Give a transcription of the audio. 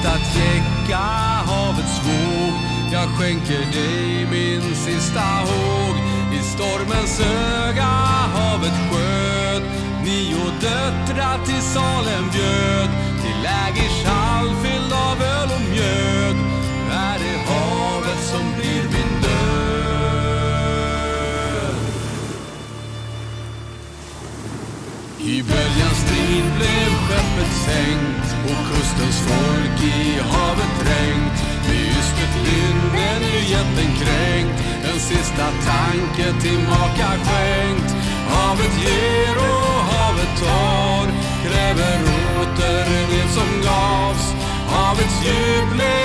lust att jäcka havets våg. Jag skänker dig min sista håg. I stormens öga havet sköt. 9 döttrar till Salem bjöd. Till lägershall fylld av öl och mjöd. Är det havet som blir min död? I böljans strid blev skeppet sänkt och kustens folk i havet dränkt. Med ystert lynne nu jätten kränkt. En sista tanke till maka skänkt. Havet ger och havet tar. Kräver åter det som gavs. Havets djup